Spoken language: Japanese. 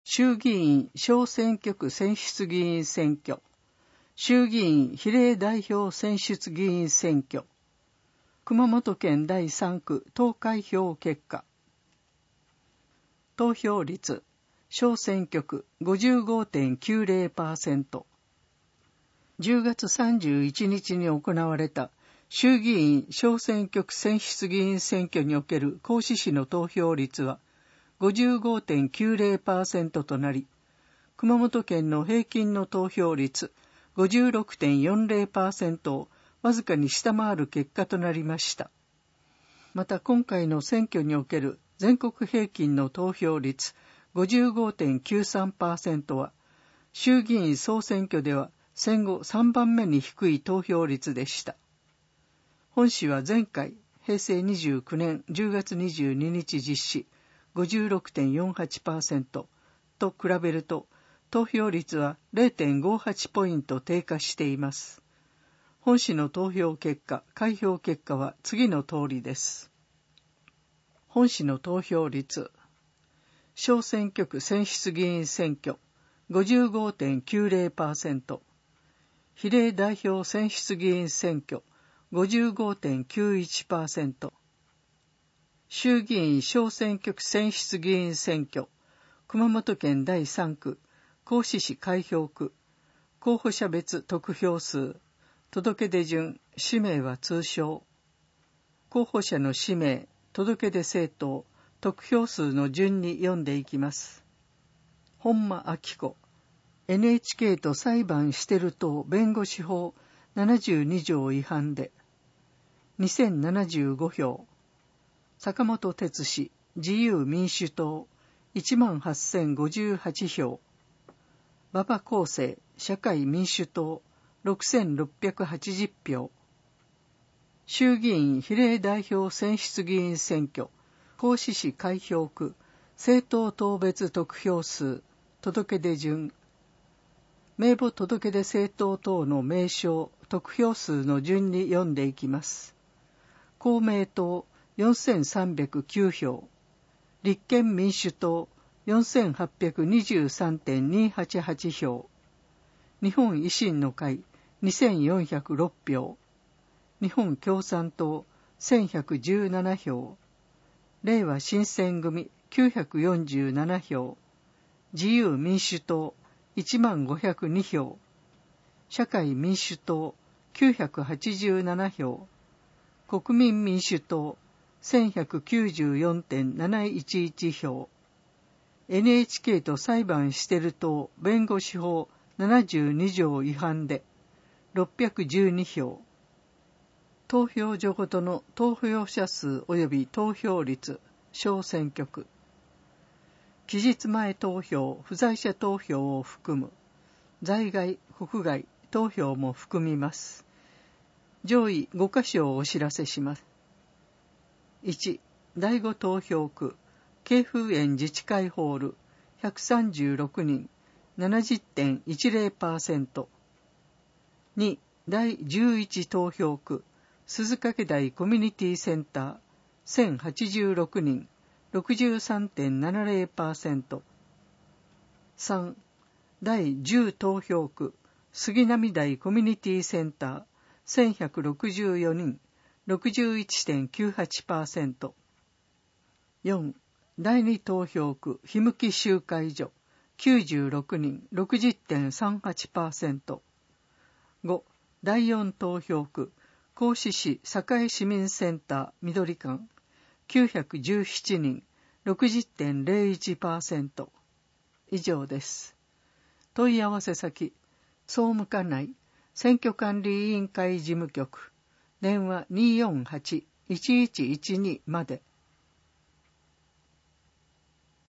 衆議院小選挙区選出議員選挙、衆議院比例代表選出議員選挙、熊本県第3区投開票結果。投票率、小選挙区 55.90%。10月31日に行われた衆議院小選挙区選出議員選挙における合志市の投票率は 55.90% となり、熊本県の平均の投票率 56.40% をわずかに下回る結果となりました。また今回の選挙における全国平均の投票率 55.93% は、衆議院総選挙では戦後3番目に低い投票率でした。本市は前回、平成29年10月22日実施 56.48% と比べると、投票率は 0.58 ポイント低下しています。本市の投票結果、開票結果は次の通りです。本市の投票率、小選挙区選出議員選挙 55.90%、比例代表選出議員選挙 55.91%、衆議院小選挙区選出議員選挙、熊本県第3区、合志市開票区、候補者別得票数、届出順、氏名は通称、候補者の氏名、届出政党、得票数の順に読んでいきます。本間明子、NHK と裁判してる党弁護士法72条違反で、2075票。坂本哲司、自由民主党、18,058票。馬場康生、社会民主党、6,680票。衆議院比例代表選出議員選挙、合志市開票区、政党党別得票数、届出順、名簿届出政党等の名称、得票数の順に読んでいきます。公明党、4,309票、立憲民主党、4,823.288 票、日本維新の会、2,406票、日本共産党、1,117票、れいわ新選組、947票、自由民主党、15,502票、社会民主党、987票、国民民主党、1,194.711 票、NHK と裁判してる党弁護士法72条違反で612票、投票所ごとの投票者数及び投票率、小選挙区、期日前投票、不在者投票を含む在外・国外投票も含みます。上位5カ所をお知らせします。1、第5投票区、京風園自治会ホール、136人、70.10%。2、第11投票区、鈴掛台コミュニティセンター、1,086人、63.70%。3、第10投票区、杉並台コミュニティセンター、1,164人、61.98%。4、第2投票区、ひむき集会所、96人、60.38%。5、第4投票区、合志市栄市民センター緑館、917人、60.01%。以上です。問い合わせ先、総務課内選挙管理委員会事務局、電話 248-1112 まで。